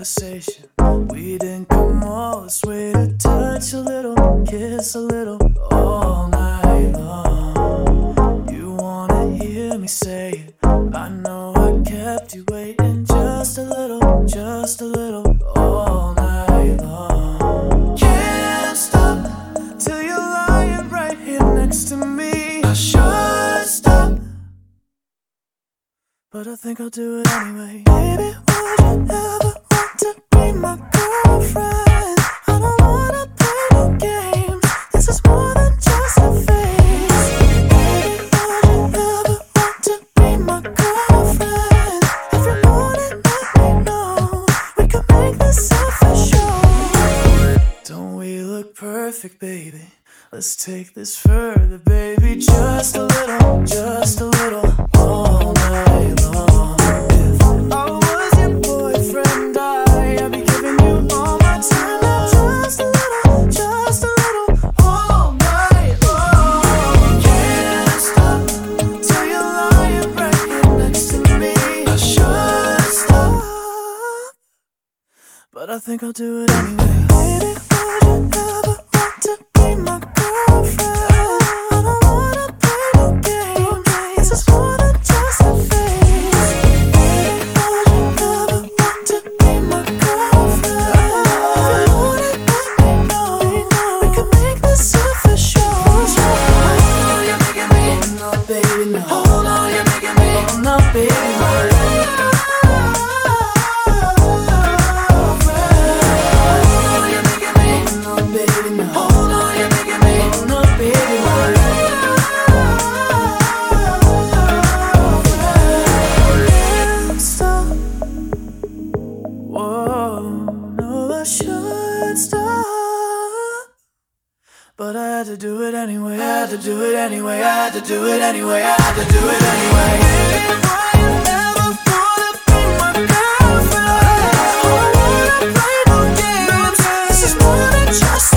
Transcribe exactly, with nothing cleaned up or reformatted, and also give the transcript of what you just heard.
conversation. We didn't come all this way to touch a little, kiss a little, all night long. You wanna hear me say it? I know I kept you waiting just a little, just a little, all night long. Can't stop till you're lying right here next to me. I should stop, but I think I'll do it anyway. Baby, would you ever want to be my girlfriend? I don't wanna play no games. This is more than just a phase. Baby, would you ever want to be my girlfriend? If you want it, let me know. We can make this official. Don't we look perfect, baby? Let's take this further, baby. Just a little, just a little, all night long. If I was your boyfriend, I, I'd be giving you all my time. Now just a little, just a little, all night long. Can't stop till you're lying right here next to me. I should stop, but I think I'll do it anyway. Baby, would you ever want to be my girlfriend? I don't wanna play no games. This is more than just a phase. Baby, would you ever want to be my girlfriend? If you want it, let me know. We can make this official. Hold on, you're making me. Oh no, baby, no. Hold on, you're making me. Oh no, baby, no. But I had to do it anyway, I had to do it anyway, I had to do it anyway, I had to do it anyway. Why you never wanna be my girlfriend? I don't wanna play no games. This is more than just